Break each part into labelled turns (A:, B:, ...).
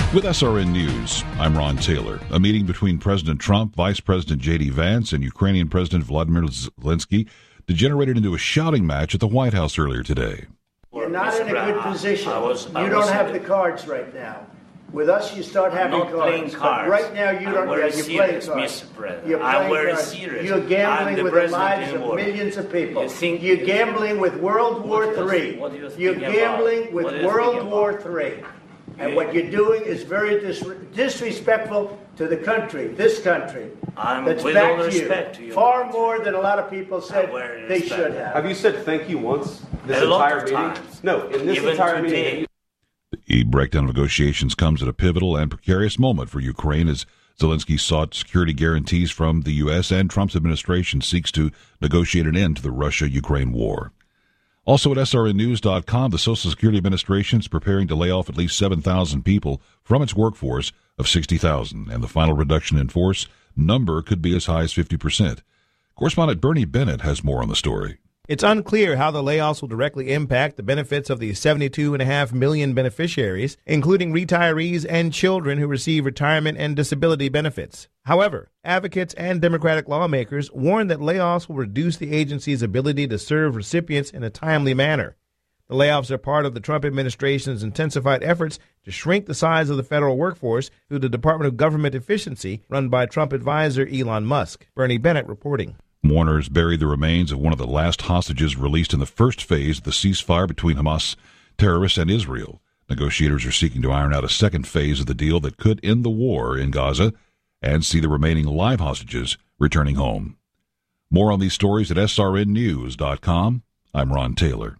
A: With SRN News, I'm Ron Taylor. A meeting between President Trump, Vice President J.D. Vance, and Ukrainian President Vladimir Zelensky degenerated into a shouting match at the White House earlier today.
B: You're not in a good position. You don't have the cards right now. With us, you start having cards. But right now, you don't. You're playing cards. You're playing cards. You're gambling with the lives of millions of people. You're gambling with World War III. You're gambling with World War III. And what you're doing is very disrespectful to the country, this country. That's back to you. Far more than a lot of people said they should have.
C: Have you said thank you once this entire meeting? No, in this entire meeting.
A: The breakdown of negotiations comes at a pivotal and precarious moment for Ukraine as Zelensky sought security guarantees from the U.S. and Trump's administration seeks to negotiate an end to the Russia-Ukraine war. Also at SRNnews.com, the Social Security Administration is preparing to lay off at least 7,000 people from its workforce of 60,000, and the final reduction in force number could be as high as 50%. Correspondent Bernie Bennett has more on the story.
D: It's unclear how the layoffs will directly impact the benefits of the 72.5 million beneficiaries, including retirees and children who receive retirement and disability benefits. However, advocates and Democratic lawmakers warn that layoffs will reduce the agency's ability to serve recipients in a timely manner. The layoffs are part of the Trump administration's intensified efforts to shrink the size of the federal workforce through the Department of Government Efficiency run by Trump advisor Elon Musk. Bernie Bennett reporting.
A: Mourners buried the remains of one of the last hostages released in the first phase of the ceasefire between Hamas terrorists and Israel. Negotiators are seeking to iron out a second phase of the deal that could end the war in Gaza and see the remaining live hostages returning home. More on these stories at srnnews.com. I'm Ron Taylor.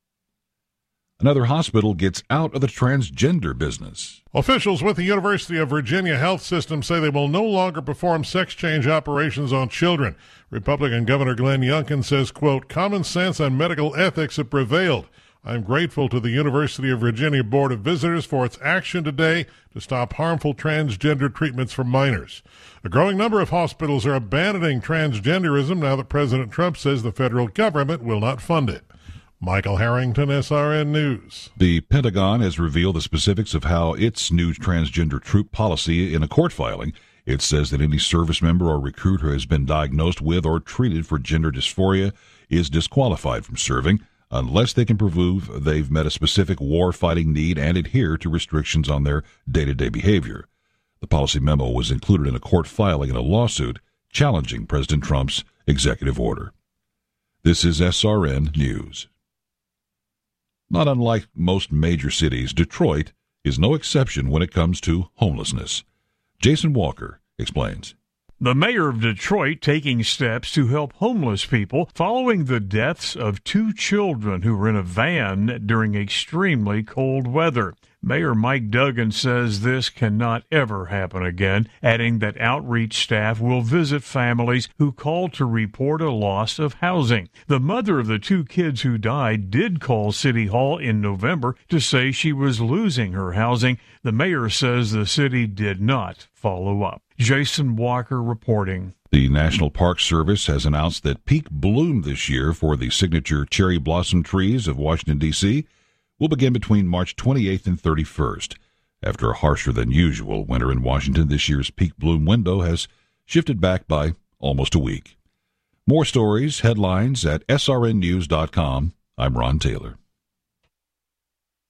A: Another hospital gets out of the transgender business.
E: Officials with the University of Virginia Health System say they will no longer perform sex change operations on children. Republican Governor Glenn Youngkin says, quote, common sense and medical ethics have prevailed. I'm grateful to the University of Virginia Board of Visitors for its action today to stop harmful transgender treatments for minors. A growing number of hospitals are abandoning transgenderism now that President Trump says the federal government will not fund it. Michael Harrington, SRN News.
A: The Pentagon has revealed the specifics of how its new transgender troop policy in a court filing. It says that any service member or recruit who has been diagnosed with or treated for gender dysphoria is disqualified from serving unless they can prove they've met a specific war-fighting need and adhere to restrictions on their day-to-day behavior. The policy memo was included in a court filing in a lawsuit challenging President Trump's executive order. This is SRN News. Not unlike most major cities, Detroit is no exception when it comes to homelessness. Jason Walker explains.
F: The mayor of Detroit taking steps to help homeless people following the deaths of 2 children who were in a van during extremely cold weather. Mayor Mike Duggan says this cannot ever happen again, adding that outreach staff will visit families who call to report a loss of housing. The mother of the 2 kids who died did call City Hall in November to say she was losing her housing. The mayor says the city did not follow up. Jason Walker reporting.
A: The National Park Service has announced that peak bloom this year for the signature cherry blossom trees of Washington, D.C. will begin between March 28th and 31st. After a harsher than usual winter in Washington, this year's peak bloom window has shifted back by almost a week. More stories, headlines at srnnews.com. I'm Ron Taylor.